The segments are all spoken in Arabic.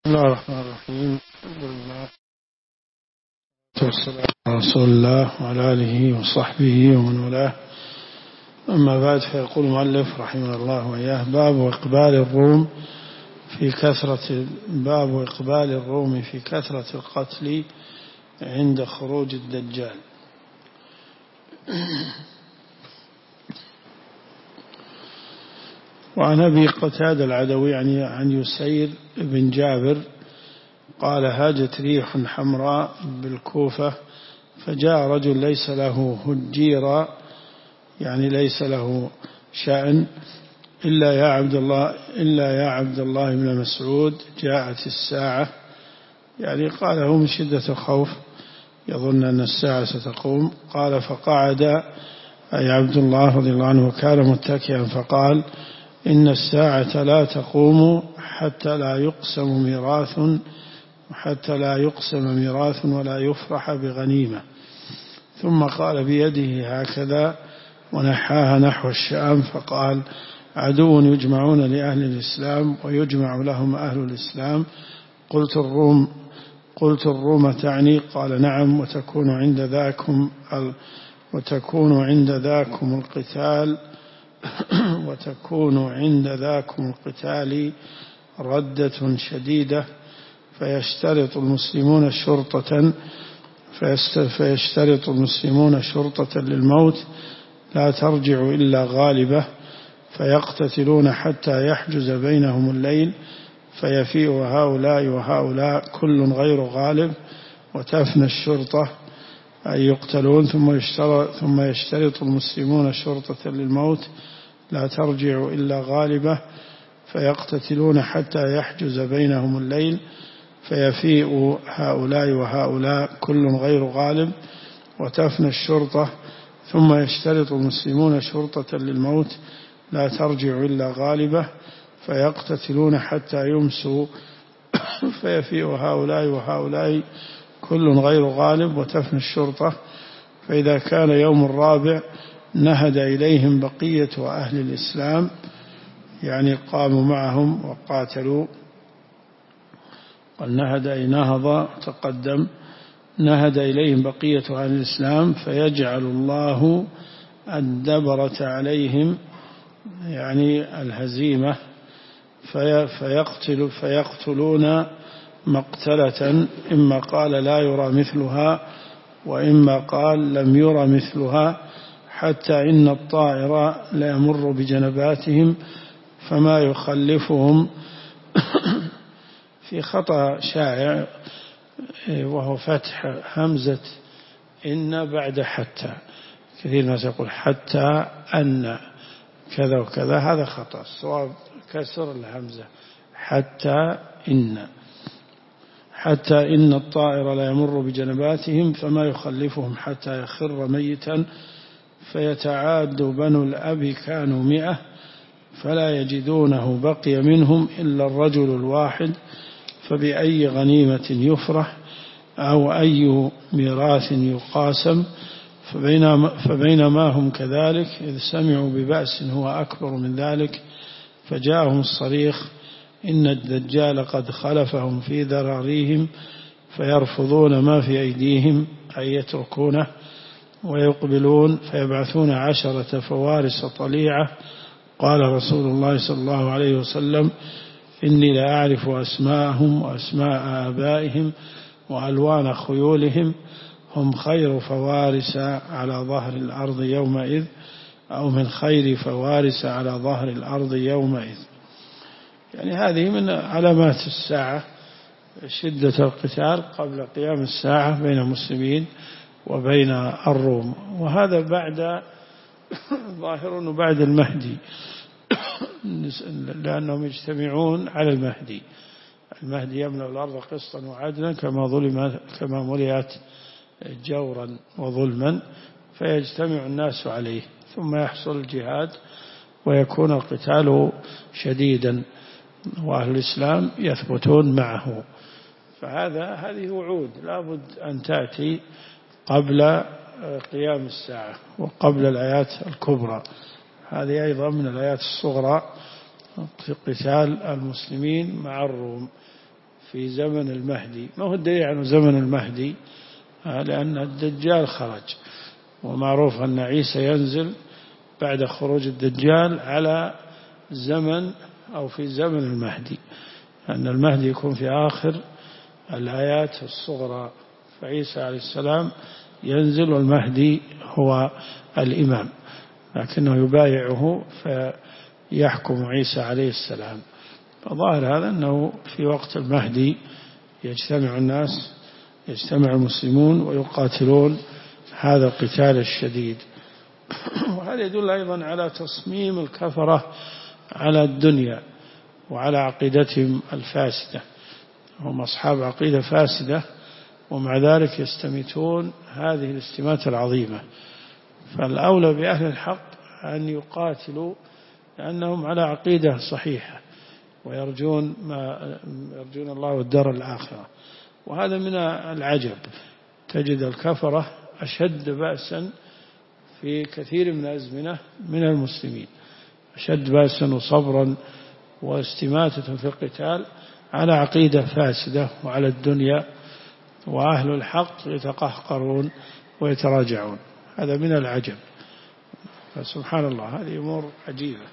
بسم الله الرحمن الرحيم. الحمد لله والصلاة على رسول الله وعلى آله وصحبه ومن والاه. أما بعد، فيقول المؤلف رحمه الله وإياه: باب إقبال الروم في كثرة القتل عند خروج الدجال. وعن أبي قتادة العدوي عن يسير بن جابر قال: هاجت ريح حمراء بالكوفة، فجاء رجل ليس له هجيرا، يعني ليس له شأن، إلا يا عبد الله بن مسعود جاءت الساعة، يعني قاله من شدة الخوف، يظن أن الساعة ستقوم. قال: فقعد أي عبد الله رضي الله عنه كان متكئا، فقال: إن الساعة لا تقوم حتى لا يقسم ميراث ولا يفرح بغنيمة. ثم قال بيده هكذا ونحاها نحو الشام، فقال: عدو يجمعون لأهل الإسلام ويجمع لهم أهل الإسلام. قلت الروم تعني؟ قال: نعم، وتكون عند ذاكم القتال ردة شديدة، فيشترط المسلمون شرطة للموت لا ترجع إلا غالبة، فيقتتلون حتى يحجز بينهم الليل، فيفيء هؤلاء وهؤلاء كل غير غالب، وتفنى الشرطة أي يقتلون. ثم يشترط المسلمون شرطة للموت لا ترجع إلا غالبة، فيقتتلون حتى يحجز بينهم الليل، فيفيء هؤلاء وهؤلاء كل غير غالب، وتفنى الشرطة. ثم يشترط المسلمون شرطة للموت لا ترجع إلا غالبة، فيقتتلون حتى يمسوا، فيفيء هؤلاء وهؤلاء كل غير غالب، وتفنى الشرطة. فإذا كان يوم الرابع نهد إليهم بقية أهل الإسلام، يعني قاموا معهم وقاتلوا. قال نهد أي نهض، تقدم. نهد إليهم بقية أهل الإسلام، فيجعل الله الدبرة عليهم، يعني الهزيمة، فيقتلون مقتلة، إما قال لا يرى مثلها، وإما قال لم يرى مثلها، حتى إن الطائر لا يمر بجنباتهم فما يخلفهم. في خطأ شائع، وهو فتح همزة إن بعد حتى، كثير الناس يقول حتى أن كذا وكذا، هذا خطأ. الصواب كسر الهمزة، حتى إن الطائر لا يمر بجنباتهم فما يخلفهم حتى يخر ميتا، فيتعاد بنو الأب كانوا 100 فلا يجدونه بقي منهم إلا الرجل الواحد، فبأي غنيمة يفرح أو أي ميراث يقاسم. فبينما هم كذلك إذ سمعوا ببأس هو أكبر من ذلك، فجاءهم الصريخ إن الدجال قد خلفهم في ذراريهم، فيرفضون ما في أيديهم أي يتركونه، ويقبلون فيبعثون 10 فوارس طليعة. قال رسول الله صلى الله عليه وسلم: إني لا أعرف أسماءهم وأسماء آبائهم وألوان خيولهم، هم خير فوارس على ظهر الأرض يومئذ، أو من خير فوارس على ظهر الأرض يومئذ. يعني هذه من علامات الساعة، شدة القتال قبل قيام الساعة بين المسلمين وبين الروم، وهذا ظاهر بعد المهدي، لأنهم يجتمعون على المهدي يملأ الأرض قسطا وعدلا كما ملئت جورا وظلما، فيجتمع الناس عليه، ثم يحصل الجهاد ويكون القتال شديدا، وأهل الإسلام يثبتون معه. هذه وعود لابد أن تأتي قبل قيام الساعة وقبل الآيات الكبرى. هذه أيضا من الآيات الصغرى في قتال المسلمين مع الروم. في زمن المهدي. ما هو الدليل على زمن المهدي؟ لأن الدجال خرج، ومعروف أن عيسى ينزل بعد خروج الدجال على زمن أو في زمن المهدي، أن المهدي يكون في آخر الآيات الصغرى، فعيسى عليه السلام ينزل والمهدي هو الإمام، لكنه يبايعه فيحكم عيسى عليه السلام. فظاهر هذا أنه في وقت المهدي يجتمع الناس، يجتمع المسلمون ويقاتلون هذا القتال الشديد. وهذا يدل أيضا على تصميم الكفرة على الدنيا وعلى عقيدتهم الفاسدة. هم أصحاب عقيدة فاسدة، ومع ذلك يستميتون هذه الاستماتة العظيمة. فالأولى بأهل الحق أن يقاتلوا لأنهم على عقيدة صحيحة ويرجون الله والدار الآخرة. وهذا من العجب، تجد الكفرة أشد بأسا في كثير من الأزمنة من المسلمين، أشد بأسا وصبرا واستماتة في القتال على عقيدة فاسدة وعلى الدنيا، وأهل الحق يتقهقرون ويتراجعون. هذا من العجب. فسبحان الله، هذه أمور عجيبة.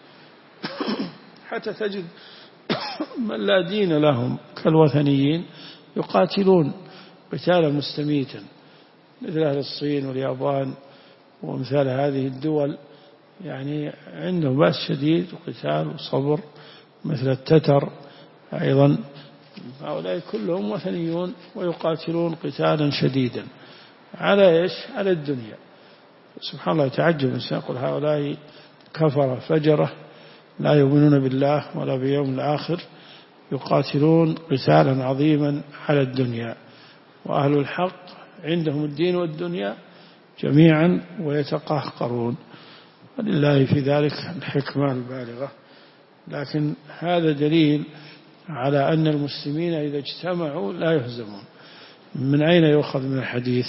حتى تجد من لا دين لهم كالوثنيين يقاتلون قتالا مستميتا، مثل أهل الصين واليابان ومثال هذه الدول، يعني عندهم بأس شديد وقتال وصبر، مثل التتر أيضا. هؤلاء كلهم وثنيون ويقاتلون قتالا شديدا على إيش؟ على الدنيا. سبحان الله، تعجب الإنسان يقول هؤلاء كفر فجرة لا يؤمنون بالله ولا بيوم الآخر يقاتلون قتالا عظيما على الدنيا، وأهل الحق عندهم الدين والدنيا جميعا ويتقهقرون. ولله في ذلك الحكمة البالغة. لكن هذا دليل على أن المسلمين إذا اجتمعوا لا يهزمون. من أين يؤخذ من الحديث؟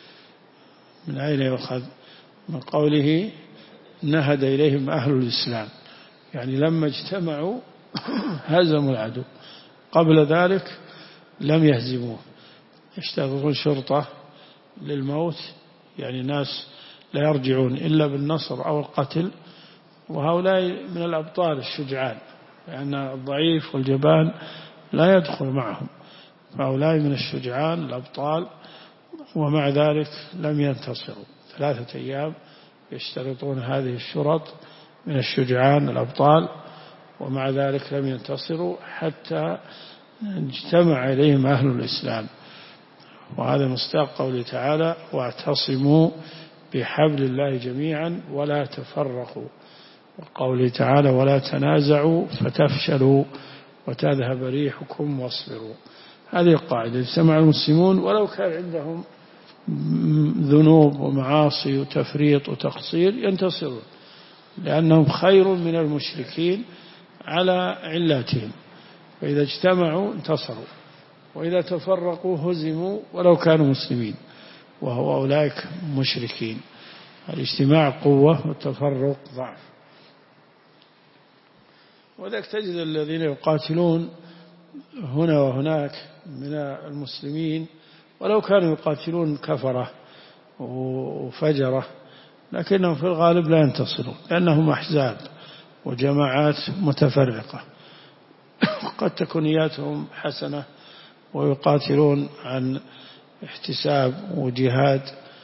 من أين يؤخذ؟ من قوله نهد إليهم أهل الإسلام، يعني لما اجتمعوا هزموا العدو، قبل ذلك لم يهزموه. يشتغلون شرطة للموت، يعني ناس لا يرجعون إلا بالنصر أو القتل، وهؤلاء من الأبطال الشجعان، لأن الضعيف والجبان لا يدخل معهم، فهؤلاء من الشجعان الأبطال، ومع ذلك لم ينتصروا. 3 أيام يشترطون هذه الشرط من الشجعان الأبطال، ومع ذلك لم ينتصروا حتى اجتمع إليهم أهل الإسلام. وهذا مصداق قوله تعالى واعتصموا بحبل الله جميعا ولا تفرقوا، وقوله تعالى ولا تنازعوا فتفشلوا وتذهب ريحكم واصبروا. هذه القاعدة، اجتمع المسلمون ولو كان عندهم ذنوب ومعاصي وتفريط وتقصير ينتصرون، لأنهم خير من المشركين على علاتهم، فإذا اجتمعوا انتصروا، وإذا تفرقوا هزموا ولو كانوا مسلمين، وهو أولئك مشركين. الاجتماع قوة والتفرق ضعف. وذلك تجد الذين يقاتلون هنا وهناك من المسلمين ولو كانوا يقاتلون كفرة وفجرة، لكنهم في الغالب لا ينتصرون، لأنهم أحزاب وجماعات متفرقة، قد تكون نياتهم حسنة ويقاتلون عن احتساب وجهاد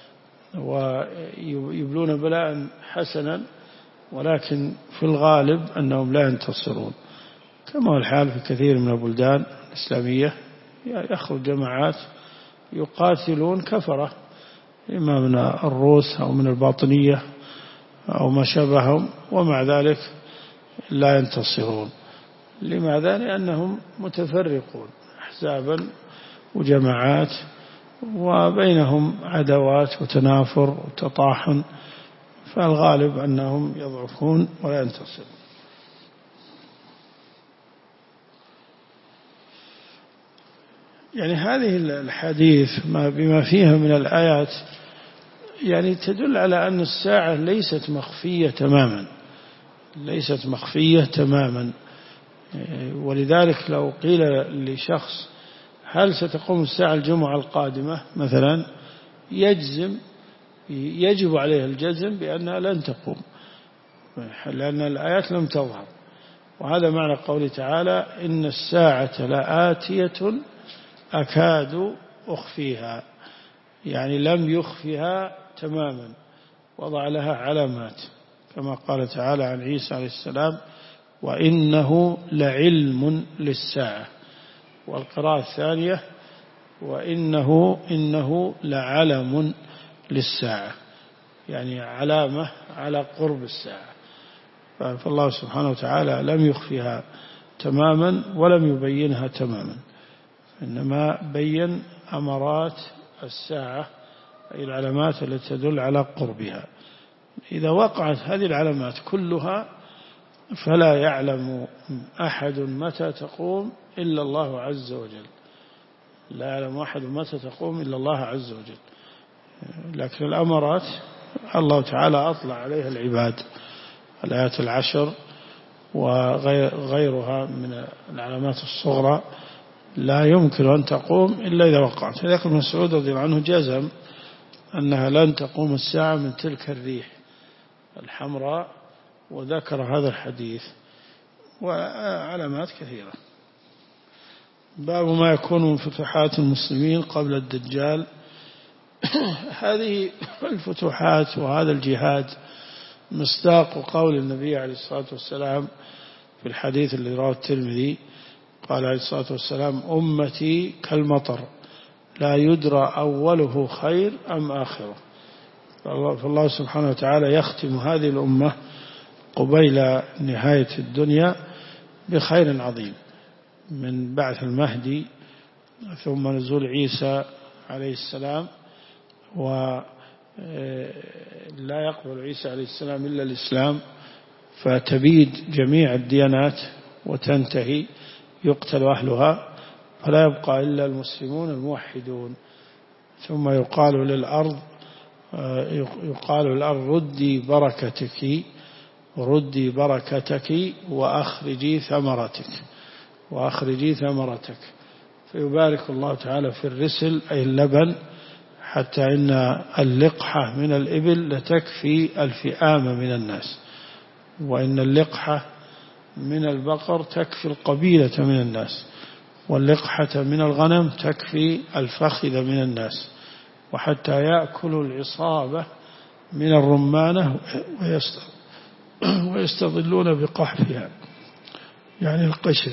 ويبلون بلاء حسنا، ولكن في الغالب أنهم لا ينتصرون، كما هو الحال في كثير من البلدان الإسلامية. يخرج جماعات يقاتلون كفرة، إما من الروس أو من الباطنية أو ما شابههم، ومع ذلك لا ينتصرون. لماذا؟ لأنهم متفرقون، أحزابا وجماعات، وبينهم عداوات وتنافر وتطاحن، فالغالب أنهم يضعفون ولا ينتصرون. يعني هذه الحديث بما فيها من الآيات يعني تدل على أن الساعة ليست مخفية تماما، ليست مخفية تماما. ولذلك لو قيل لشخص هل ستقوم الساعة الجمعة القادمة مثلا؟ يجب عليه الجزم بأنها لن تقوم، لأن الآيات لم تظهر. وهذا معنى قوله تعالى إن الساعة لآتية أكاد أخفيها، يعني لم يخفها تماما، وضع لها علامات، كما قال تعالى عن عيسى عليه السلام وإنه لعلم للساعة. والقراءة الثانية إنه لعلم للساعة، يعني علامة على قرب الساعة. فالله سبحانه وتعالى لم يخفيها تماما ولم يبينها تماما، إنما بين أمارات الساعة، أي العلامات التي تدل على قربها. إذا وقعت هذه العلامات كلها فلا يعلم أحد متى تقوم إلا الله عز وجل، لا يعلم أحد متى تقوم إلا الله عز وجل. لكن الأمارات الله تعالى أطلع عليها العباد، الآيات 10 وغيرها من العلامات الصغرى لا يمكن أن تقوم إلا إذا وقعت. لذلك ابن مسعود رضي الله عنه جزم أنها لن تقوم الساعة من تلك الريح الحمراء، وذكر هذا الحديث وعلامات كثيرة. باب ما يكون من فتوحات المسلمين قبل الدجال. هذه الفتوحات وهذا الجهاد مصداق قول النبي عليه الصلاة والسلام في الحديث الذي رواه الترمذي، قال عليه الصلاة والسلام أمتي كالمطر لا يدرى أوله خير أم آخره. فالله سبحانه وتعالى يختم هذه الأمة قبيل نهاية الدنيا بخير عظيم، من بعث المهدي ثم نزول عيسى عليه السلام، ولا يقبل عيسى عليه السلام إلا الإسلام، فتبيد جميع الديانات وتنتهي، يقتل أهلها، فلا يبقى إلا المسلمون الموحدون. ثم يقال للأرض ردي بركتك وأخرجي ثمرتك، فيبارك الله تعالى في الرسل أي اللبن، حتى إن اللقحة من الإبل لتكفي الفئام من الناس، وإن اللقحة من البقر تكفي القبيلة من الناس، واللقحة من الغنم تكفي الفخذ من الناس، وحتى يأكل العصابة من الرمانة ويستظلون بقحفها، يعني القشر،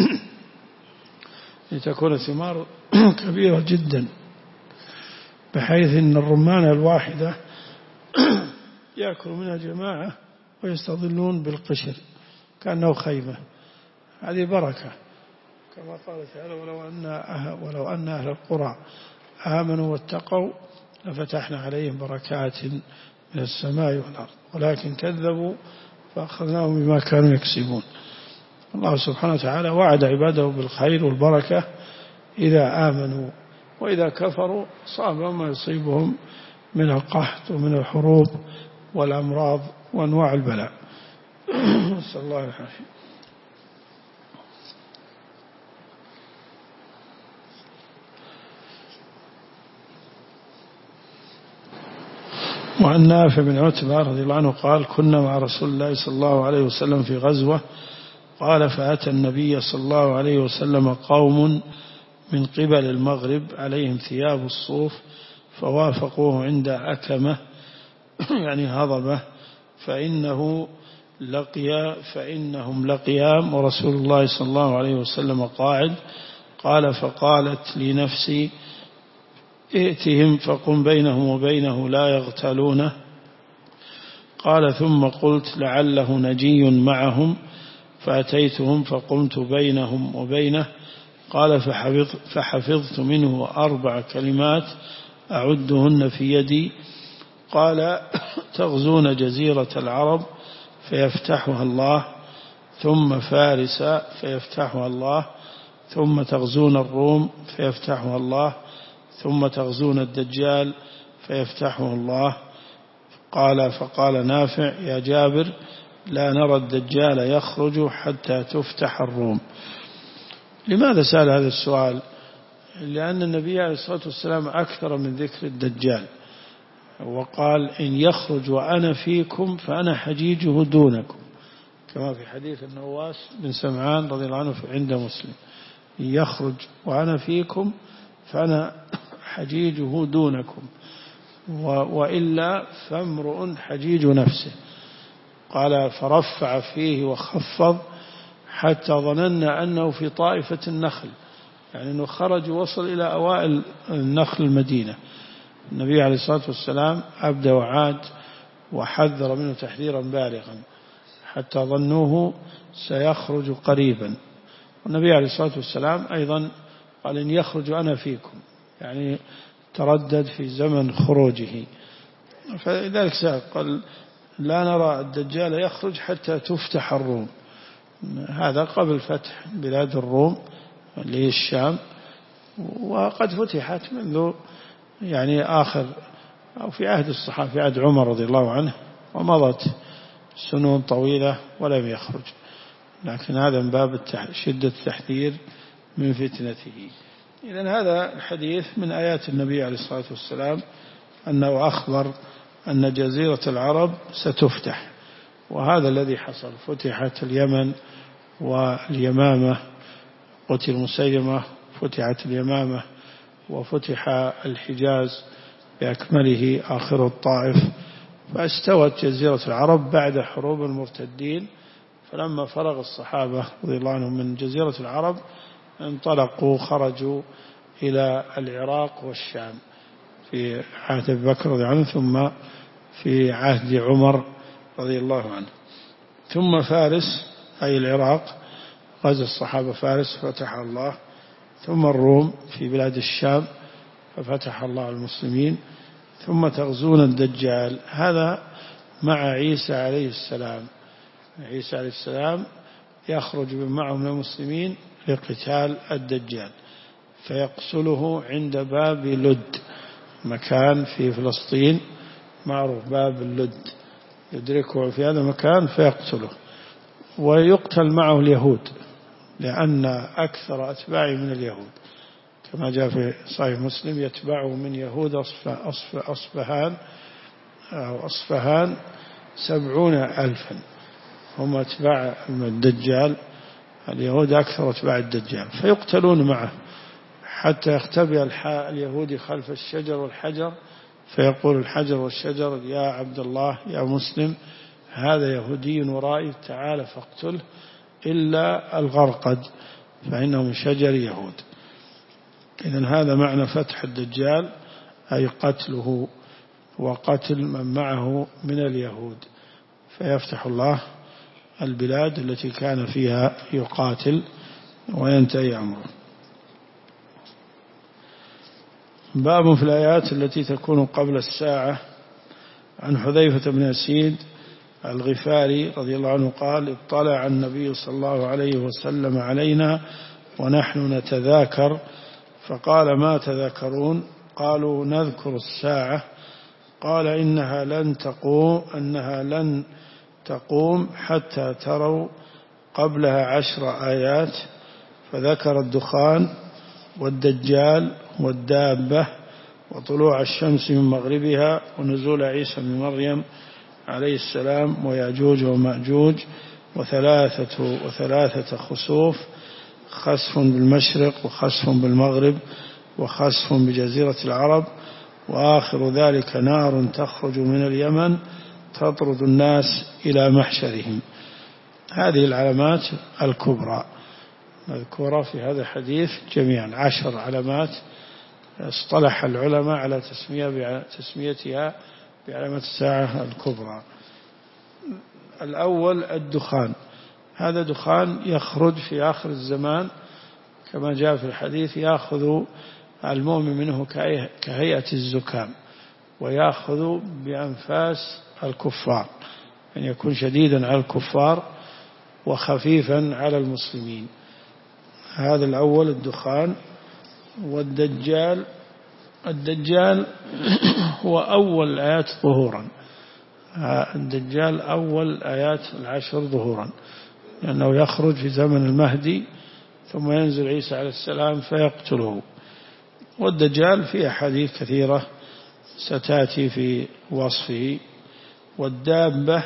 لتكون ثمار كبيرة جدا، بحيث أن الرمانة الواحدة يأكل منها جماعة ويستظلون بالقشر كأنه خيمة. هذه بركة، كما قال تعالى ولو أن أهل القرى آمنوا واتقوا لفتحنا عليهم بركات من السماء والأرض ولكن كذبوا فأخذناهم بما كانوا يكسبون. الله سبحانه وتعالى وعد عباده بالخير والبركة إذا آمنوا، وإذا كفروا صاب ما يصيبهم من القحط ومن الحروب والأمراض وأنواع البلاء. نسأل الله العافية. وعن نافع بن عتبة رضي الله عنه قال كنا مع رسول الله صلى الله عليه وسلم في غزوة، قال فأتى النبي صلى الله عليه وسلم قوم من قبل المغرب عليهم ثياب الصوف، فوافقوه عند أكمة يعني هضبة، فإنهم لقيام ورسول الله صلى الله عليه وسلم قاعد. قال فقالت لنفسي ائتهم فقم بينهم وبينه لا يغتالونه. قال ثم قلت لعله نجي معهم، فأتيتهم فقمت بينهم وبينه. قال فحفظت منه 4 كلمات أعدهن في يدي. قال تغزون جزيرة العرب فيفتحها الله، ثم فارس فيفتحها الله، ثم تغزون الروم فيفتحها الله، ثم تغزون الدجال فيفتحه الله. فقال نافع يا جابر لا نرى الدجال يخرج حتى تفتح الروم. لماذا سأل هذا السؤال لأن النبي عليه الصلاة والسلام أكثر من ذكر الدجال، وقال إن يخرج وأنا فيكم فأنا حجيجه دونكم، كما في حديث النواس بن سمعان رضي الله عنه عند مسلم، إن يخرج وأنا فيكم فأنا حجيجه دونكم، وإلا فامرؤ حجيج نفسه. قال فرفع فيه وخفض حتى ظننا أنه في طائفة النخل، يعني أنه خرج ووصل إلى أوائل النخل المدينة. النبي عليه الصلاة والسلام أبدى وعاد وحذر منه تحذيرا بالغا حتى ظنوه سيخرج قريبا. والنبي عليه الصلاة والسلام أيضا قال إن يخرج أنا فيكم، يعني تردد في زمن خروجه. فلذلك قال لا نرى الدجال يخرج حتى تفتح الروم، هذا قبل فتح بلاد الروم اللي هي الشام، وقد فتحت منذ يعني آخر أو في عهد الصحابة في عهد عمر رضي الله عنه، ومضت سنون طويلة ولم يخرج، لكن هذا من باب شدة التحذير من فتنته. إذن هذا الحديث من آيات النبي عليه الصلاة والسلام أنه أخبر أن جزيرة العرب ستفتح، وهذا الذي حصل. فتحت اليمن واليمامة، قتل مسيلمة، فتحت اليمامة، وفتح الحجاز بأكمله آخر الطائف، فاستوت جزيرة العرب بعد حروب المرتدين. فلما فرغ الصحابة رضي الله عنهم من جزيرة العرب انطلقوا خرجوا إلى العراق والشام في عهد أبي بكر رضي الله عنه، ثم في عهد عمر رضي الله عنه، ثم فارس أي العراق غزا الصحابة فارس فتح الله، ثم الروم في بلاد الشام ففتح الله المسلمين، ثم تغزون الدجال. هذا مع عيسى عليه السلام. عيسى عليه السلام يخرج معه من المسلمين لقتال الدجال، فيقتله عند باب لد، مكان في فلسطين معروف باب اللد، يدركه في هذا المكان فيقتله، ويقتل معه اليهود، لأن أكثر أتباعه من اليهود، كما جاء في صحيح مسلم يتبعه من يهود أصفهان أو أصفهان 70,000 هم أتباع الدجال، اليهود أكثر أتباع الدجال، فيقتلون معه حتى يختبئ اليهودي خلف الشجر والحجر، فيقول الحجر والشجر يا عبد الله يا مسلم هذا يهودي ورائي تعال فاقتله إلا الغرقد فإنه من شجر يهود. إذن هذا معنى فتح الدجال، أي قتله وقتل من معه من اليهود، فيفتح الله البلاد التي كان فيها يقاتل وينتهي أمره. باب في الآيات التي تكون قبل الساعة. عن حذيفة بن أسيد الغفاري رضي الله عنه قال اطلع النبي صلى الله عليه وسلم علينا ونحن نتذاكر، فقال ما تذاكرون؟ قالوا نذكر الساعة. قال إنها لن تقوم حتى تروا قبلها 10 آيات، فذكر الدخان والدجال والدابة وطلوع الشمس من مغربها ونزول عيسى بن مريم عليه السلام ويأجوج ومأجوج وثلاثة خسوف، خسف بالمشرق وخسف بالمغرب وخسف بجزيرة العرب، وآخر ذلك نار تخرج من اليمن تطرد الناس إلى محشرهم. هذه العلامات الكبرى مذكورة في هذا الحديث جميعا، 10 علامات اصطلح العلماء على تسميتها بعلامات الساعة الكبرى. الأول الدخان، هذا دخان يخرج في آخر الزمان كما جاء في الحديث، يأخذ المؤمن منه كهيئة الزكام، ويأخذ بأنفاس الكفار، أن يكون شديدا على الكفار وخفيفا على المسلمين. هذا الأول الدخان. والدجال هو أول الآيات ظهورا، الدجال أول آيات 10 ظهورا، لأنه يخرج في زمن المهدي ثم ينزل عيسى عليه السلام فيقتله. والدجال في أحاديث كثيرة ستأتي في وصفه. والدابة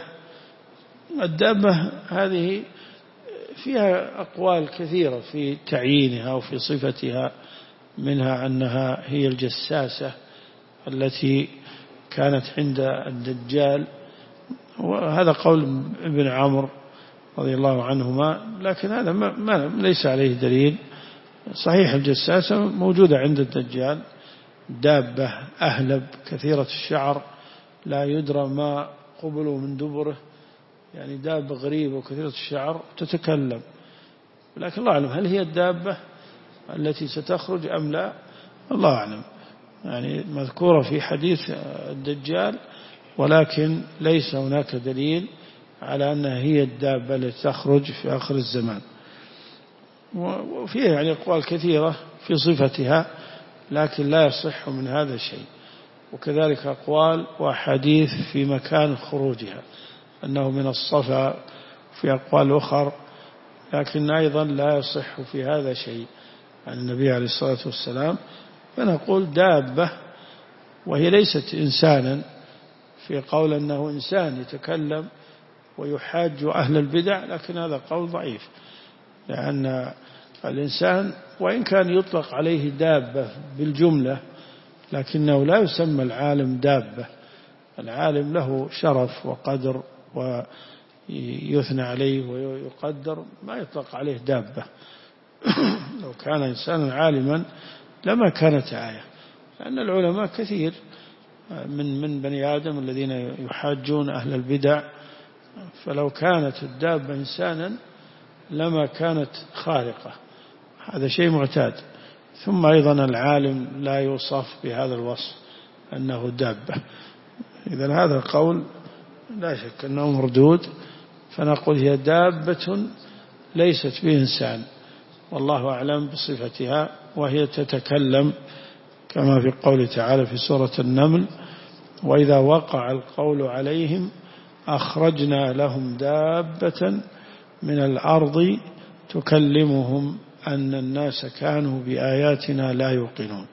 هذه فيها أقوال كثيرة في تعيينها وفي صفتها، منها أنها هي الجساسة التي كانت عند الدجال، وهذا قول ابن عمرو رضي الله عنهما، لكن هذا ليس عليه دليل. صحيح الجساسة موجودة عند الدجال، دابة أهلب كثيرة الشعر لا يدرى ما قبله من دبره، يعني دابة غريبة وكثيرة الشعر تتكلم، لكن الله أعلم هل هي الدابة التي ستخرج أم لا، الله أعلم. يعني مذكورة في حديث الدجال، ولكن ليس هناك دليل على أنها هي الدابة التي تخرج في آخر الزمان. وفيها يعني أقوال كثيرة في صفتها، لكن لا يصح من هذا شيء. وكذلك أقوال وأحاديث في مكان خروجها، أنه من الصفا، في أقوال أخر، لكن أيضا لا يصح في هذا شيء عن النبي عليه الصلاة والسلام. فنقول دابة، وهي ليست إنسانا، في قول أنه إنسان يتكلم ويحاج أهل البدع، لكن هذا قول ضعيف، لأن الإنسان وإن كان يطلق عليه دابة بالجملة، لكنه لا يسمى العالم دابة. العالم له شرف وقدر ويثنى عليه ويقدر، ما يطلق عليه دابة. لو كان إنسانا عالما لما كانت آية، لأن العلماء كثير من بني آدم الذين يحاجون أهل البدع، فلو كانت الدابة إنسانا لما كانت خارقة، هذا شيء معتاد. ثم أيضا العالم لا يوصف بهذا الوصف أنه دابة. إذن هذا القول لا شك أنه مردود، فنقول هي دابة ليست بإنسان، والله أعلم بصفتها، وهي تتكلم كما في قوله تعالى في سورة النمل: وإذا وقع القول عليهم أخرجنا لهم دابة من الأرض تكلمهم أن الناس كانوا بآياتنا لا يوقنون.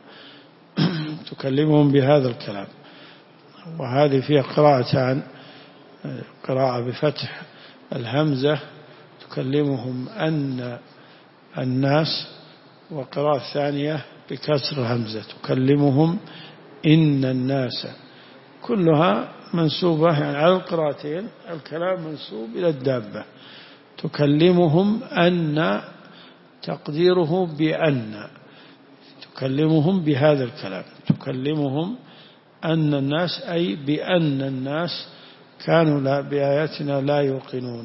تكلمهم بهذا الكلام. وهذه فيها قراءتان: قراءة بفتح الهمزة تكلمهم أن الناس، وقراءة ثانية بكسر الهمزة تكلمهم إن الناس. كلها منسوبة، يعني على القراءتين الكلام منسوب إلى الدابة. تكلمهم أن تقديره بأن، تكلمهم بهذا الكلام، تكلمهم أن الناس، أي بأن الناس كانوا بآياتنا لا يوقنون.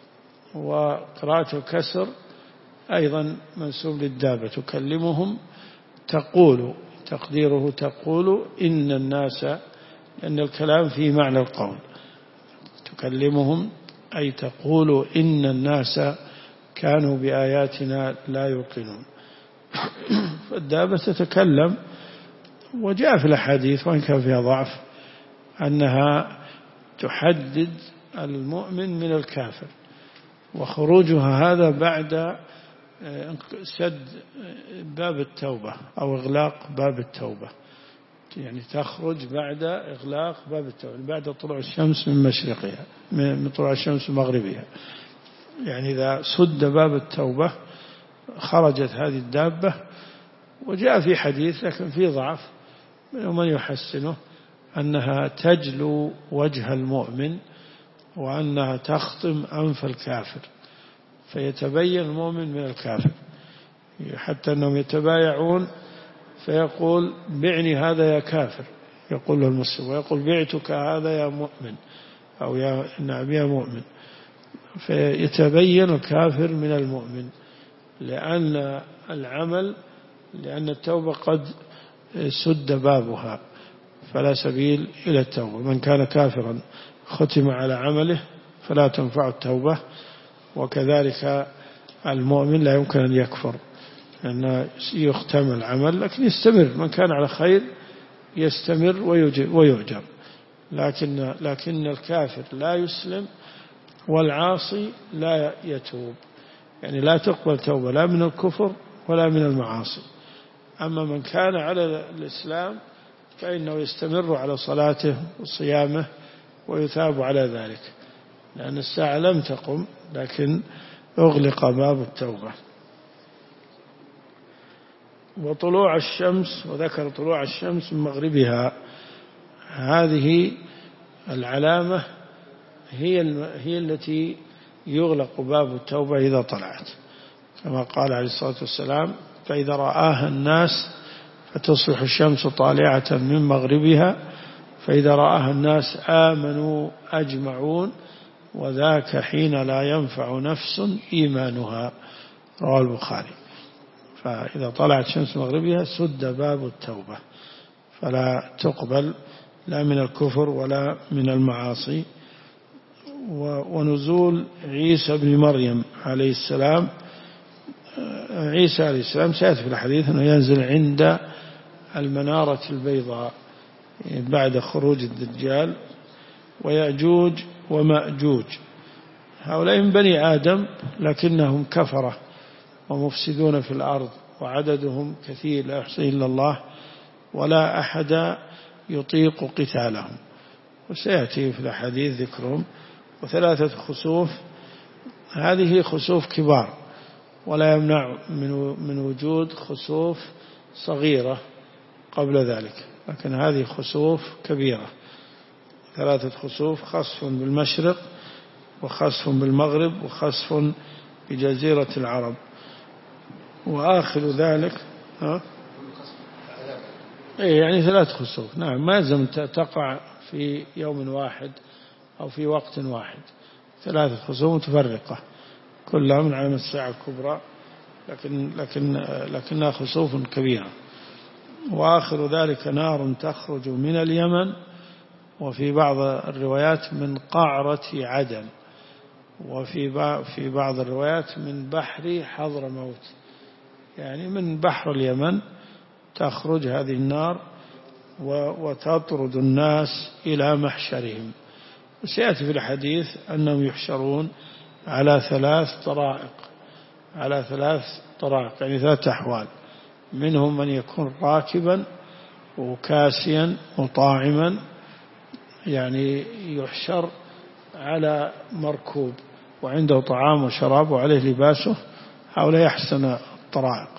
وقراءة الكسر أيضا منسوب للدابة، تكلمهم تقول، تقديره تقول إن الناس، لأن الكلام فيه معنى القول. تكلمهم أي تقول إن الناس كانوا بآياتنا لا يوقنون. فالدابة تتكلم. وجاء في الأحاديث وإن كان فيها ضعف أنها تحدد المؤمن من الكافر، وخروجها هذا بعد سد باب التوبة أو إغلاق باب التوبة، يعني تخرج بعد إغلاق باب التوبة، بعد طلوع الشمس من مشرقها، من طلوع الشمس من مغربها. يعني إذا سد باب التوبة خرجت هذه الدابة. وجاء في حديث لكن فيه ضعف ومن يحسنه أنها تجلو وجه المؤمن، وأنها تخطم أنف الكافر، فيتبين المؤمن من الكافر، حتى أنهم يتبايعون فيقول: بعني هذا يا كافر، يقول له المسلم، ويقول: بعتك هذا يا مؤمن، أو يا نعم يا مؤمن. فيتبين الكافر من المؤمن، لأن العمل، لأن التوبة قد سد بابها، فلا سبيل إلى التوبة. من كان كافرا ختم على عمله فلا تنفع التوبة. وكذلك المؤمن لا يمكن أن يكفر، لأن يختم العمل لكن يستمر. من كان على خير يستمر ويؤجر، لكن الكافر لا يسلم، والعاصي لا يتوب، يعني لا تقبل توبة لا من الكفر ولا من المعاصي. أما من كان على الإسلام فإنه يستمر على صلاته وصيامه ويثاب على ذلك، لأن الساعة لم تقم لكن أغلق باب التوبة. وطلوع الشمس، وذكر طلوع الشمس من مغربها، هذه العلامة هي التي يغلق باب التوبة إذا طلعت، كما قال عليه الصلاة والسلام: فإذا رآها الناس فتصبح الشمس طالعة من مغربها، فإذا رآها الناس آمنوا أجمعون، وذاك حين لا ينفع نفس إيمانها. رواه البخاري. فإذا طلعت شمس مغربها سد باب التوبة، فلا تقبل لا من الكفر ولا من المعاصي. ونزول عيسى بن مريم عليه السلام، عيسى عليه السلام سيأتي في الحديث أنه ينزل عند المنارة البيضاء بعد خروج الدجال ويأجوج ومأجوج. هؤلاء من بني آدم لكنهم كفرة ومفسدون في الأرض، وعددهم كثير لا يحصيه إلا الله، ولا أحد يطيق قتالهم، وسيأتي في الحديث ذكرهم. وثلاثة خسوف، هذه خسوف كبار، ولا يمنع من وجود خسوف صغيرة قبل ذلك، لكن هذه خسوف كبيرة. ثلاثة خسوف: خسف بالمشرق، وخسف بالمغرب، وخسف بجزيرة العرب. وآخر ذلك يعني ثلاث خسوف. نعم، ما يلزم تقع في يوم واحد أو في وقت واحد، ثلاثة خسوف متفرقة كلها من علامة الساعة الكبرى، لكنها خسوف كبيرة. وآخر ذلك نار تخرج من اليمن، وفي بعض الروايات من قعرة عدن، وفي بعض الروايات من بحر حضرموت، يعني من بحر اليمن تخرج هذه النار وتطرد الناس إلى محشرهم. وسيأتي في الحديث أنهم يحشرون على ثلاث طرائق، يعني ثلاث أحوال: منهم من يكون راكبا وكاسيا وطاعما، يعني يحشر على مركوب وعنده طعام وشراب وعليه لباسه، هؤلاء أحسن الطرائق.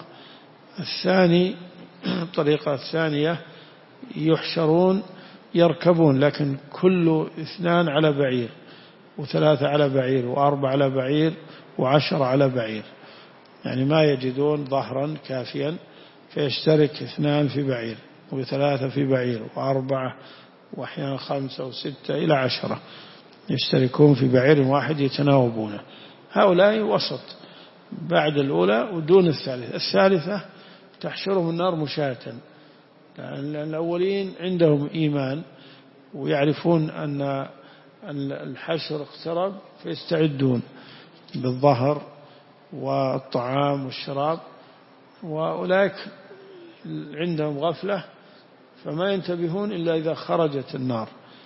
الطريقة الثانية يحشرون يركبون، لكن كل 2 على بعير، و3 على بعير، و4 على بعير، و10 على بعير، يعني ما يجدون ظهرا كافيا، فيشترك 2 في بعير، و3 في بعير، و4، وأحيانا 5 و6 إلى 10 يشتركون في بعير واحد يتناوبونه. هؤلاء وسط بعد الأولى ودون الثالثة تحشرهم النار مشاة، لأن الأولين عندهم إيمان ويعرفون أن الحشر اقترب، فيستعدون بالظهر والطعام والشراب، وأولئك عندهم غفلة فما ينتبهون إلا إذا خرجت النار،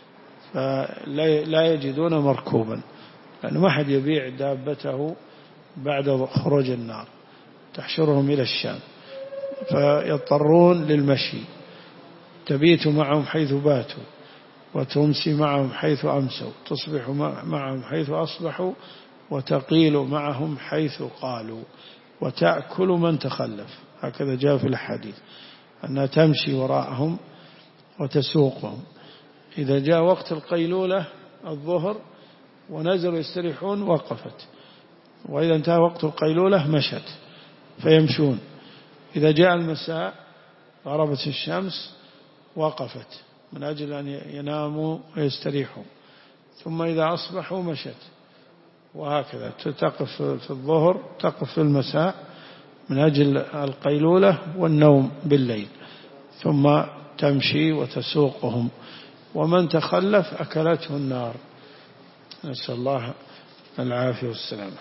فلا يجدون مركوبا، لأنه ما حد يبيع دابته بعد خروج النار، تحشرهم إلى الشام، فيضطرون للمشي، تبيت معهم حيث باتوا، وتمسي معهم حيث أمسوا، تصبح معهم حيث أصبحوا، وتقيل معهم حيث قالوا، وتأكل من تخلف. هكذا جاء في الحديث أنها تمشي وراءهم وتسوقهم. إذا جاء وقت القيلولة الظهر ونزلوا يستريحون وقفت، وإذا انتهى وقت القيلولة مشت فيمشون. إذا جاء المساء غربت الشمس وقفت من أجل أن يناموا ويستريحوا، ثم إذا أصبحوا مشت، وهكذا تقف في الظهر، تقف في المساء من أجل القيلولة والنوم بالليل، ثم تمشي وتسوقهم، ومن تخلف أكلته النار، نسأل الله العافية والسلامة.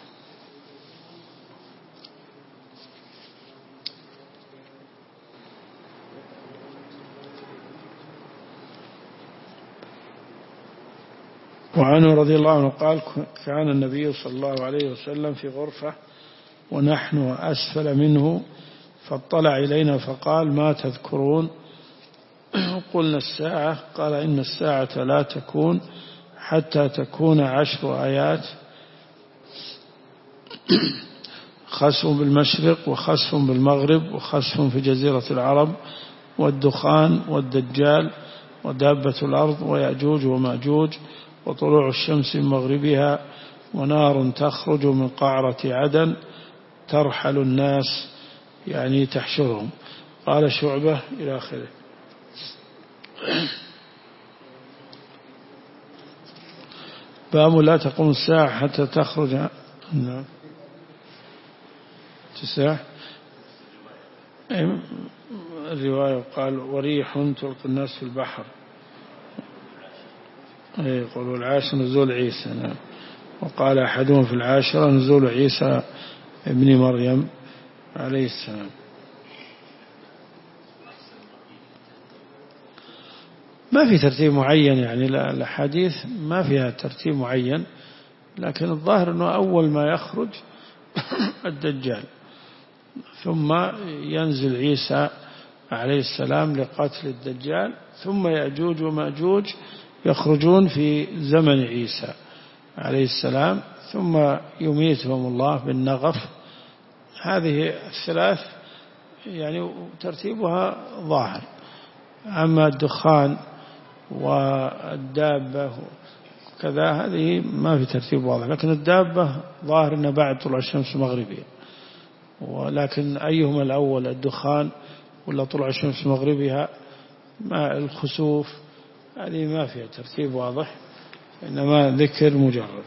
وعنه رضي الله عنه قال: كان النبي صلى الله عليه وسلم في غرفة ونحن أسفل منه فاطلع إلينا فقال: ما تذكرون؟ قلنا: الساعة. قال: إن الساعة لا تكون حتى تكون 10 آيات: خسف بالمشرق وخسف بالمغرب وخسف في جزيرة العرب والدخان والدجال ودابة الأرض ويأجوج ومأجوج وطلوع الشمس من مغربها ونار تخرج من قعرة عدن ترحل الناس، يعني تحشرهم. قال شعبة إلى آخره. باب لا تقوم الساعة حتى تخرج. تسع الرواية قال: وريح تلقي الناس في البحر. يقول: والعاشر نزول عيسى. وقال أحدهم في العاشرة: نزول عيسى ابن مريم عليه السلام. ما في ترتيب معين، يعني الأحاديث ما فيها ترتيب معين، لكن الظاهر أنه أول ما يخرج الدجال، ثم ينزل عيسى عليه السلام لقتل الدجال، ثم يأجوج ومأجوج يخرجون في زمن عيسى عليه السلام، ثم يميتهم الله بالنغف. هذه الثلاث يعني ترتيبها ظاهر. أما الدخان والدابة كذا هذه ما في ترتيب واضح، لكن الدابة ظاهر أنها بعد طلوع الشمس المغربية، ولكن أيهما الأول، الدخان ولا طلوع الشمس مغربها؟ ما الخسوف هذه ما فيها ترتيب واضح، إنما ذكر مجرد.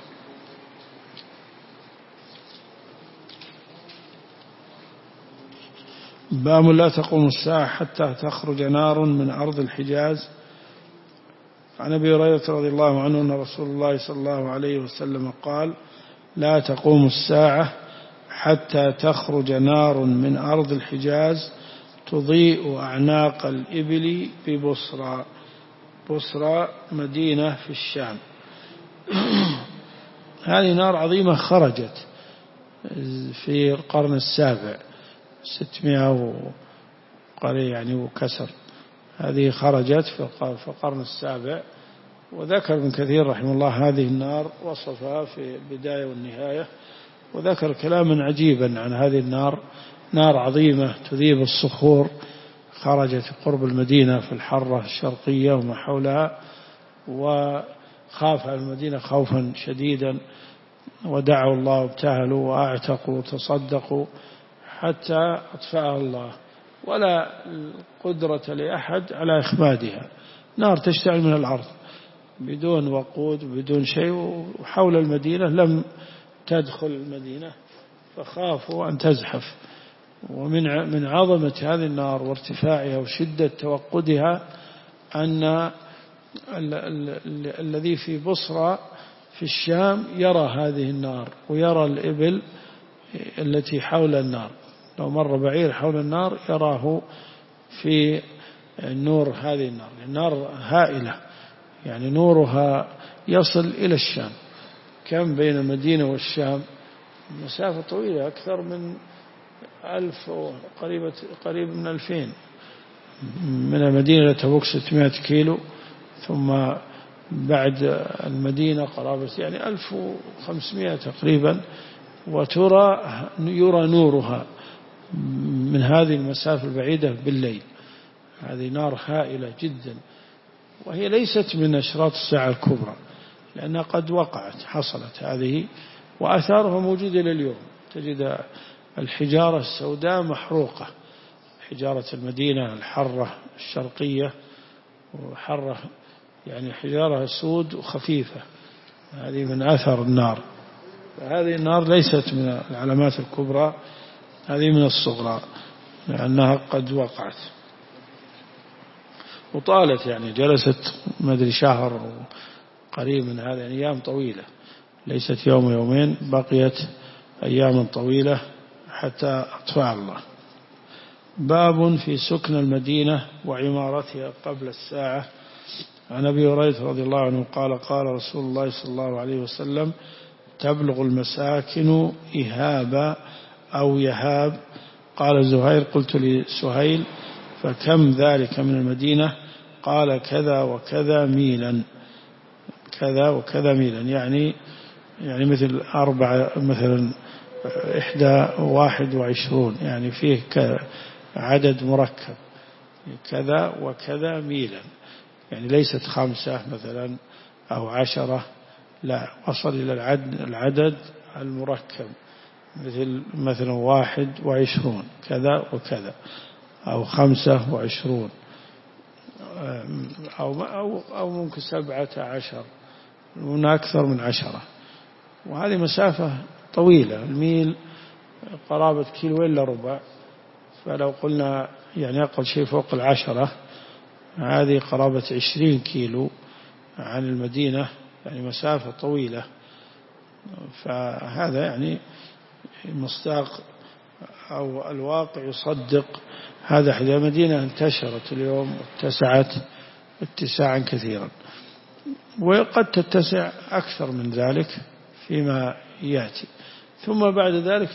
باب لا تقوم الساعة حتى تخرج نار من أرض الحجاز. عن أبي هريرة رضي الله عنه أن رسول الله صلى الله عليه وسلم قال: لا تقوم الساعة حتى تخرج نار من أرض الحجاز تضيء أعناق الإبل ببصرى. بصرى مدينة في الشام. هذه نار عظيمة خرجت في القرن السابع 600 يعني وكسر. هذه خرجت في القرن السابع، وذكر ابن كثير رحمه الله هذه النار، وصفها في البداية والنهاية، وذكر كلاما عجيبا عن هذه النار. نار عظيمة تذيب الصخور، خرجت قرب المدينة في الحرة الشرقية وما حولها، وخاف المدينة خوفا شديدا، ودعوا الله وابتهلوا وأعتقوا وتصدقوا حتى أطفأها الله، ولا قدرة لأحد على إخمادها. نار تشتعل من الأرض بدون وقود وبدون شيء، وحول المدينة لم تدخل المدينة، فخافوا أن تزحف. ومن عظمة هذه النار وارتفاعها وشدة توقدها أن الذي في بصرى في الشام يرى هذه النار، ويرى الإبل التي حول النار. لو مر بعير حول النار يراه في نور هذه النار. النار هائلة، يعني نورها يصل إلى الشام. كم بين المدينة والشام؟ مسافة طويلة، أكثر من 1000 قريب من 2000. من المدينة لتبوك 600 كيلو، ثم بعد المدينة قرابة يعني 1500 تقريبا، يرى نورها من هذه المسافة البعيدة بالليل. هذه نار هائلة جدا، وهي ليست من أشراط الساعة الكبرى، لأنها قد وقعت، حصلت هذه، وأثارها موجودة لليوم. تجد الحجارة السوداء محروقة، حجارة المدينة الحرة الشرقية، وحرة يعني حجارة سود وخفيفة، هذه من أثر النار. هذه النار ليست من العلامات الكبرى، هذه من الصغرى، لأنها قد وقعت وطالت، يعني جلست ما أدري شهر قريب من هذا، يعني أيام طويلة، ليست يوم يومين، بقيت أيام طويلة حتى أطفأ الله. باب في سكن المدينة وعمارتها قبل الساعة. عن أبي هريرة رضي الله عنه قال: قال رسول الله صلى الله عليه وسلم: تبلغ المساكن إهابا أو يهاب قال زهير قلت لسهيل فكم ذلك من المدينة؟ قال كذا وكذا ميلا، كذا وكذا ميلا، يعني مثل مثلا 21، يعني فيه عدد مركب، كذا وكذا ميلا، يعني ليست 5 مثلا أو 10، لا، وصل إلى العدد المركب، مثلا 21 كذا وكذا، أو 25، أو ممكن 17، هنا أكثر من 10. وهذه مسافة طويلة، الميل قرابة كيلو إلا ربع، فلو قلنا يعني أقل شيء فوق 10، هذه قرابة 20 كيلو عن المدينة، يعني مسافة طويلة. فهذا يعني مصداق أو الواقع يصدق هذا. المدينة انتشرت اليوم واتسعت اتساعا كثيرا، وقد تتسع أكثر من ذلك فيما يأتي، ثم بعد ذلك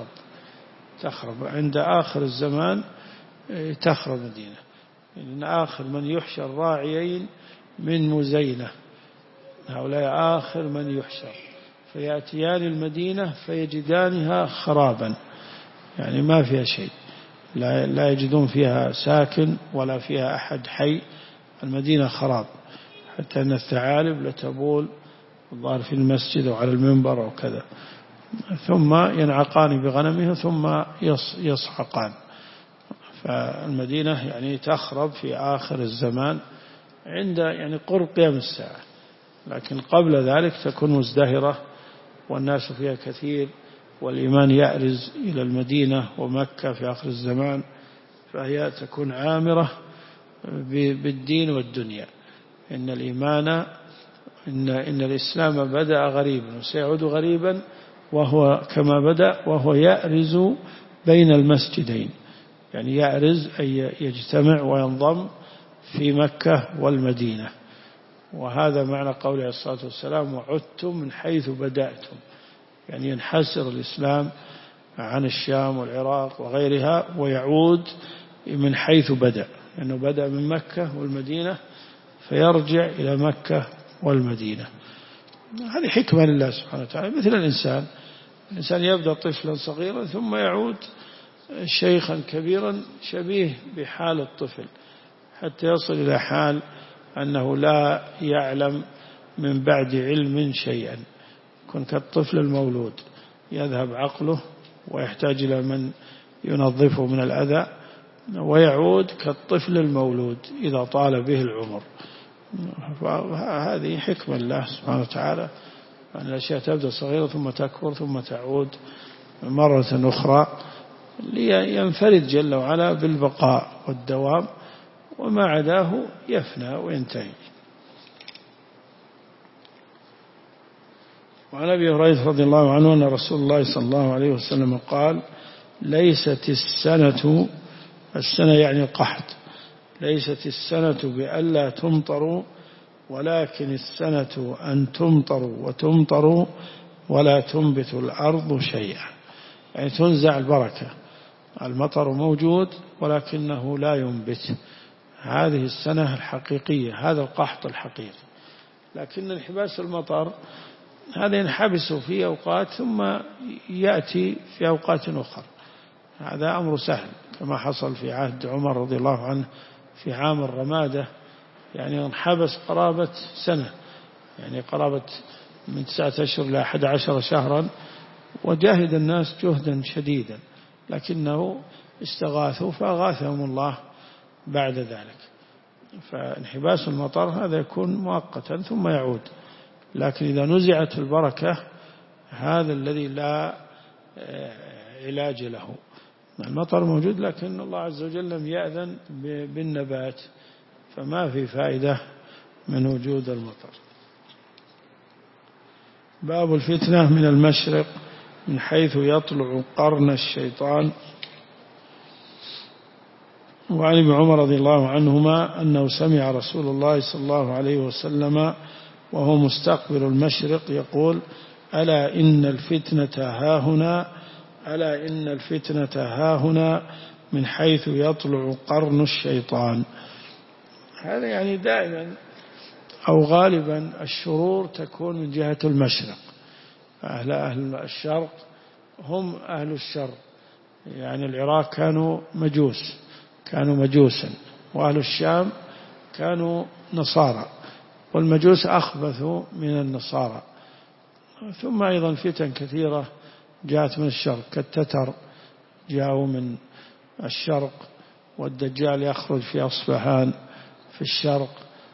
تخرب عند آخر الزمان، تخرب مدينة، لأن آخر من يحشر راعيين من مزينة، هؤلاء آخر من يحشر، فيأتيان المدينة فيجدانها خرابا، يعني ما فيها شيء، لا يجدون فيها ساكن ولا فيها أحد حي، المدينة خراب، حتى أن الثعالب لتبول الظاهر في المسجد وعلى المنبر وكذا، ثم ينعقان بغنمها ثم يصحقان. فالمدينة يعني تخرب في آخر الزمان عند يعني قرب قيام الساعة، لكن قبل ذلك تكون مزدهرة والناس فيها كثير، والإيمان يأرز إلى المدينة ومكة في آخر الزمان، فهي تكون عامرة بالدين والدنيا. إن الإيمان إن الإسلام بدأ غريبا وسيعود غريبا، وهو كما بدأ وهو يأرز بين المسجدين، يعني يأرز أي يجتمع وينضم في مكة والمدينة. وهذا معنى قوله عليه الصلاة والسلام وعدتم من حيث بدأتم، يعني ينحسر الإسلام عن الشام والعراق وغيرها ويعود من حيث بدأ، لأنه بدأ من مكة والمدينة فيرجع إلى مكة والمدينة. هذه حكمة لله سبحانه وتعالى، مثل الإنسان يبدأ طفلا صغيرا ثم يعود شيخا كبيرا شبيه بحال الطفل، حتى يصل إلى حال أنه لا يعلم من بعد علم شيئا، يكون كالطفل المولود، يذهب عقله ويحتاج إلى من ينظفه من الأذى، ويعود كالطفل المولود إذا طال به العمر. فهذه حكمة الله سبحانه وتعالى، أن الأشياء تبدأ صغيرة ثم تكبر ثم تعود مرة أخرى، لينفرد جل وعلا بالبقاء والدوام، وما عداه يفنى وينتهي. وعن أبي هريرة رضي الله عنه أن رسول الله صلى الله عليه وسلم قال ليست السنة يعني القحط، ليست السنة بألا تمطروا، ولكن السنة أن تمطروا وتمطروا ولا تنبت الأرض شيئا، يعني تنزع البركة، المطر موجود ولكنه لا ينبت، هذه السنة الحقيقية، هذا القحط الحقيقي. لكن انحباس المطر هذا ينحبس في أوقات ثم يأتي في أوقات أخرى، هذا أمر سهل، كما حصل في عهد عمر رضي الله عنه في عام الرمادة، يعني انحبس قرابة سنة، يعني قرابة من 9 أشهر إلى 11 شهرا، وجاهد الناس جهدا شديدا، لكنه استغاثوا فأغاثهم الله بعد ذلك. فانحباس المطر هذا يكون مؤقتا ثم يعود، لكن إذا نزعت البركة هذا الذي لا علاج له. المطر موجود لكن الله عز وجل لم يأذن بالنبات، فما في فائدة من وجود المطر. باب الفتنة من المشرق من حيث يطلع قرن الشيطان. وعن ابن عمر رضي الله عنهما أنه سمع رسول الله صلى الله عليه وسلم وهو مستقبل المشرق يقول ألا إن الفتنة هاهنا ألا إن الفتنة هاهنا من حيث يطلع قرن الشيطان. هذا يعني دائما أو غالبا الشرور تكون من جهة المشرق. أهل الشرق هم أهل الشر، يعني العراق كانوا مجوسا، وأهل الشام كانوا نصارى، والمجوس أخبثوا من النصارى. ثم أيضا فتن كثيرة جاءت من الشرق، كالتتر جاءوا من الشرق، والدجال يخرج في أصفهان في الشرق،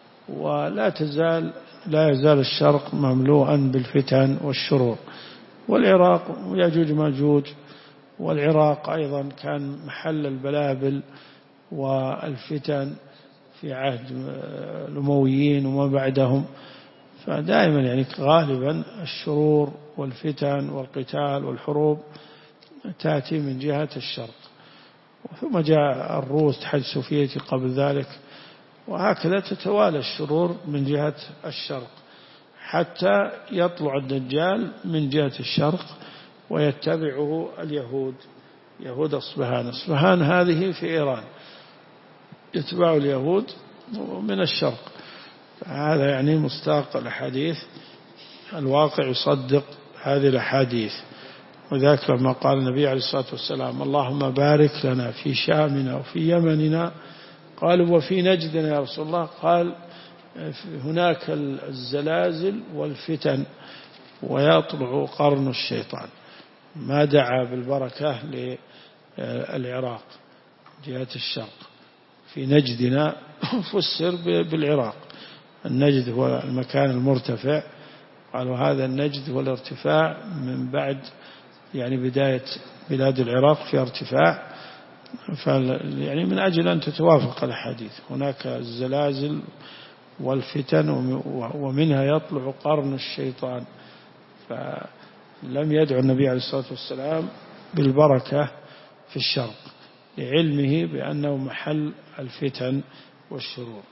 لا يزال الشرق مملوءا بالفتن والشرور. والعراق يأجوج ماجوج، والعراق أيضا كان محل البلابل والفتن في عهد الأمويين وما بعدهم. فدائما يعني غالبا الشرور والفتن والقتال والحروب تأتي من جهة الشرق. ثم جاء الروس الاتحاد السوفيتي قبل ذلك، وهكذا تتوالى الشرور من جهة الشرق حتى يطلع الدجال من جهة الشرق ويتبعه اليهود، يهود أصبهان هذه في إيران، يتبع اليهود من الشرق. هذا يعني مستاق الأحاديث، الواقع يصدق هذه الأحاديث. وذاك لما قال النبي عليه الصلاة والسلام اللهم بارك لنا في شامنا وفي يمننا، قالوا وفي نجدنا يا رسول الله، قال هناك الزلازل والفتن ويطلع قرن الشيطان. ما دعا بالبركة للعراق جهة الشرق. في نجدنا فسر بالعراق، النجد هو المكان المرتفع، قالوا هذا النجد هو الارتفاع من بعد يعني بداية بلاد العراق في ارتفاع، يعني من أجل أن تتوافق الحديث. هناك الزلازل والفتن ومنها يطلع قرن الشيطان. فلم يدعو النبي عليه الصلاة والسلام بالبركة في الشرق لعلمه بأنه محل الفتن والشرور.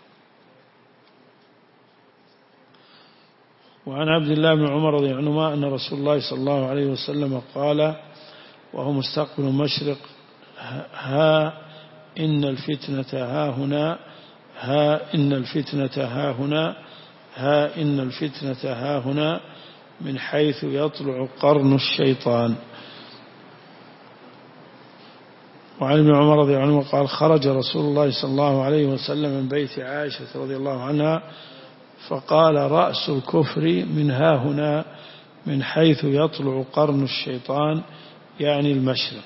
وعن عبد الله بن عمر رضي الله عنهما أن رسول الله صلى الله عليه وسلم قال وهو مستقبل المشرق ها إن الفتنة ها هنا، ها إن الفتنة ها هنا، ها إن الفتنة ها هنا من حيث يطلع قرن الشيطان. وعن ابن عمر رضي الله عنه قال خرج رسول الله صلى الله عليه وسلم من بيت عائشة رضي الله عنها فقال رأس الكفر من ها هنا من حيث يطلع قرن الشيطان، يعني المشرق.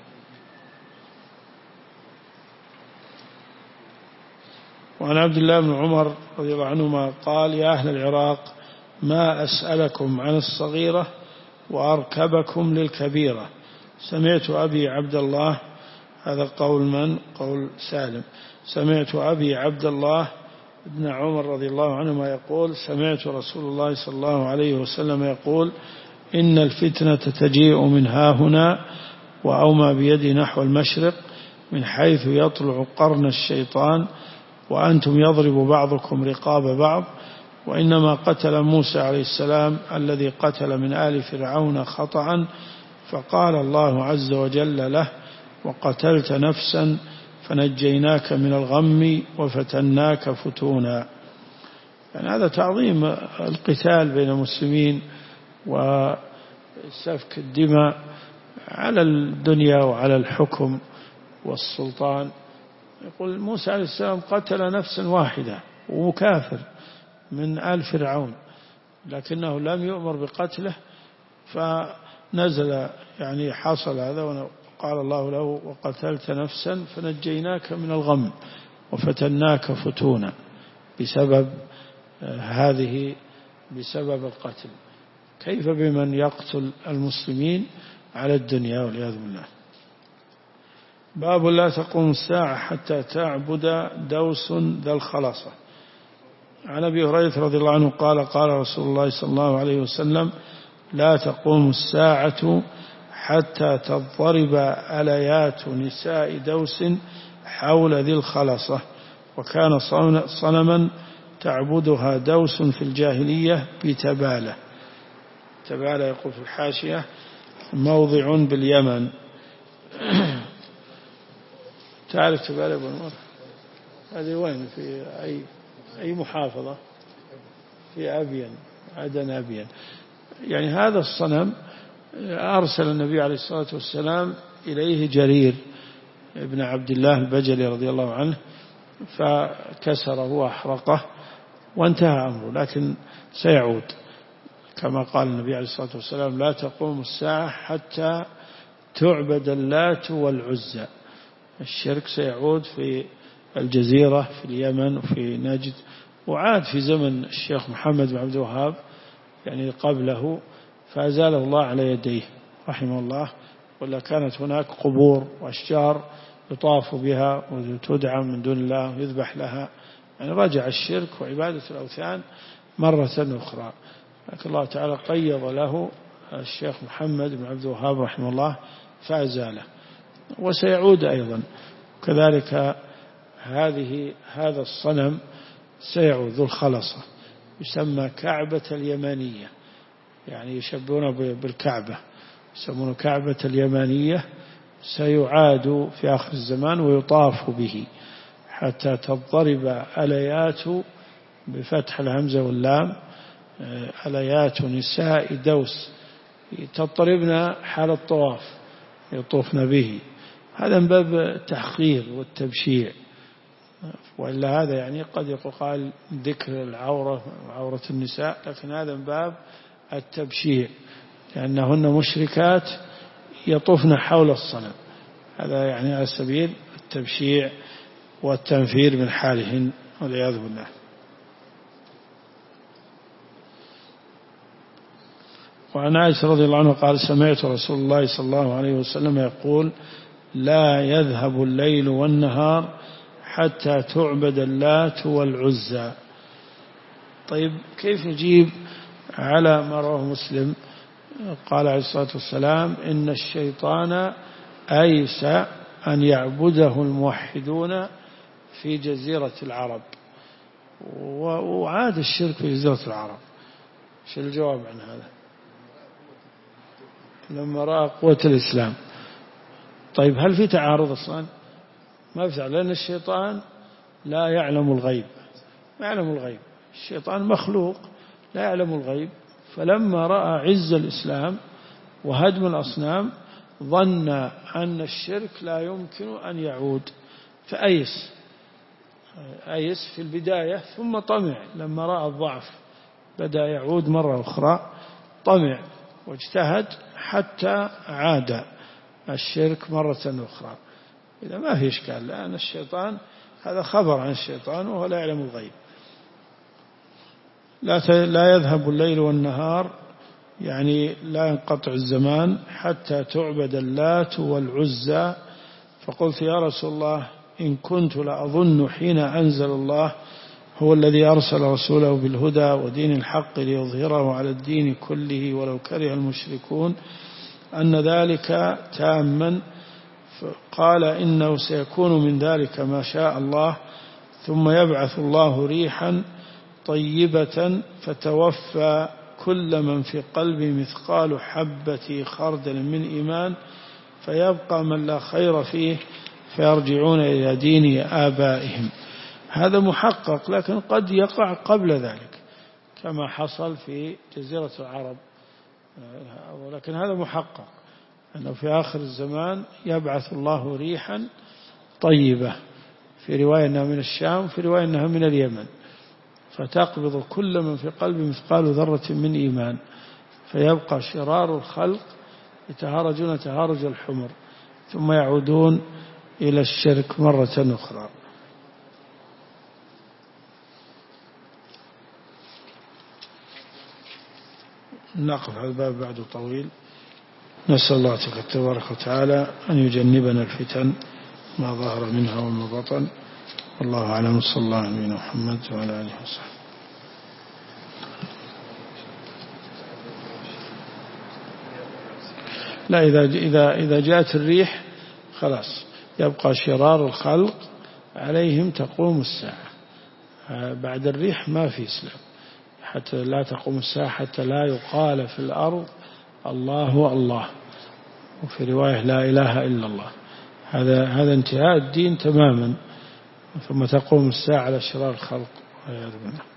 وعن عبد الله بن عمر رضي الله عنهما قال يا أهل العراق ما أسألكم عن الصغيرة وأركبكم للكبيرة. سمعت أبي عبد الله، هذا قول من؟ قول سالم. سمعت أبي عبد الله ابن عمر رضي الله عنهما يقول سمعت رسول الله صلى الله عليه وسلم يقول إن الفتنة تجيء من ها هنا، وأومى بيدي نحو المشرق من حيث يطلع قرن الشيطان، وأنتم يضرب بعضكم رقاب بعض. وإنما قتل موسى عليه السلام الذي قتل من آل فرعون خطأ، فقال الله عز وجل له وقتلت نفسا فنجيناك من الغم وفتناك فتونا. يعني هذا تعظيم القتال بين المسلمين وسفك الدماء على الدنيا وعلى الحكم والسلطان. يقول موسى عليه السلام قتل نفسا واحدة وكافر من آل فرعون، لكنه لم يؤمر بقتله، فنزل يعني حصل هذا، وقال الله له وقتلت نفسا فنجيناك من الغم وفتناك فتونا بسبب القتل. كيف بمن يقتل المسلمين على الدنيا والعياذ بالله. باب لا تقوم الساعة حتى تعبد دوس ذا الخلاصة. عن أبي هريرة رضي الله عنه قال قال رسول الله صلى الله عليه وسلم لا تقوم الساعة حتى تضرب أليات نساء دوس حول ذي الخلصة، وكان صنما تعبدها دوس في الجاهلية بتبالة. تبالة يقول في الحاشية موضع باليمن. تعرف جبال أبو نمر هذه وين؟ في أي محافظة؟ في أبين، عدن أبين. يعني هذا الصنم أرسل النبي عليه الصلاة والسلام إليه جرير ابن عبد الله البجلي رضي الله عنه، فكسره وأحرقه وانتهى أمره، لكن سيعود كما قال النبي عليه الصلاة والسلام: لا تقوم الساعة حتى تعبد اللات والعزى. الشرك سيعود في الجزيرة في اليمن وفي نجد، وعاد في زمن الشيخ محمد بن عبد الوهاب يعني قبله، فأزاله الله على يديه رحمه الله. ولا كانت هناك قبور وأشجار يطاف بها وتدعم من دون الله ويذبح لها، يعني رجع الشرك وعبادة الأوثان مرة أخرى. لكن الله تعالى قيض له الشيخ محمد بن عبد الوهاب رحمه الله فأزاله، وسيعود أيضا كذلك. هذا الصنم سيعود ذو الخلصة، يسمى كعبة اليمانية، يعني يشبهونه بالكعبة، يسمونه كعبة اليمانية. سيعاد في آخر الزمان ويطاف به حتى تضرب أليات بفتح الهمزة واللام، أليات نساء دوس تضربن حال الطواف يطوفن به. هذا من باب التحقير والتبشيع، وإلا هذا يعني قد يقال ذكر العورة وعورة النساء، لكن هذا من باب التبشيع، لأنهن مشركات يطوفن حول الصنم. هذا يعني على سبيل التبشيع والتنفير من حالهن والعياذ بالله. وعن عائشة رضي الله عنها قال: سمعت رسول الله صلى الله عليه وسلم يقول: لا يذهب الليل والنهار حتى تعبد اللات والعزى. طيب كيف نجيب على ما رواه مسلم؟ قال عليه الصلاة والسلام: إن الشيطان أيس أن يعبده الموحدون في جزيرة العرب. وعاد الشرك في جزيرة العرب. شو الجواب عن هذا؟ لما رأى قوة الإسلام. طيب هل في تعارض أصلا؟ ما في تعارض، لأن الشيطان لا يعلم الغيب، ما يعلم الغيب، الشيطان مخلوق لا يعلم الغيب. فلما رأى عز الإسلام وهدم الأصنام ظن أن الشرك لا يمكن أن يعود، فأيس في البداية، ثم طمع لما رأى الضعف بدأ يعود مرة أخرى، طمع واجتهد حتى عاد الشرك مرة أخرى. إذا ما في إشكال، لأن الشيطان هذا خبر عن الشيطان وهو لا يعلم الغيب. لا يذهب الليل والنهار، يعني لا ينقطع الزمان حتى تعبد اللات والعزى. فقلت: يا رسول الله، إن كنت لأظن حين أنزل الله هو الذي أرسل رسوله بالهدى ودين الحق ليظهره على الدين كله ولو كره المشركون أن ذلك تاما. قال: إنه سيكون من ذلك ما شاء الله، ثم يبعث الله ريحا طيبة فتوفى كل من في قلبه مثقال حبة خردل من إيمان، فيبقى من لا خير فيه فيرجعون إلى دين آبائهم. هذا محقق، لكن قد يقع قبل ذلك كما حصل في جزيرة العرب، ولكن هذا محقق أنه في آخر الزمان يبعث الله ريحا طيبة، في رواية أنها من الشام، في رواية أنها من اليمن، فتقبض كل من في قلبه مثقال ذرة من إيمان، فيبقى شرار الخلق يتهارجون تهارج الحمر، ثم يعودون إلى الشرك مرة أخرى. نقف على الباب بعد طويل. نسأل الله تبارك وتعالى أن يجنبنا الفتن ما ظهر منها وما بطن. والله أعلم. صلى الله على نبينا محمد وعلى آله وصحبه. لا، إذا جاءت الريح خلاص يبقى شرار الخلق عليهم تقوم الساعة. بعد الريح ما في إسلام، حتى لا تقوم الساعة، حتى لا يقال في الأرض الله الله. وفي رواية لا إله إلا الله. هذا انتهاء الدين تماما، ثم تقوم الساعة على شرار الخلق والعياذ بالله.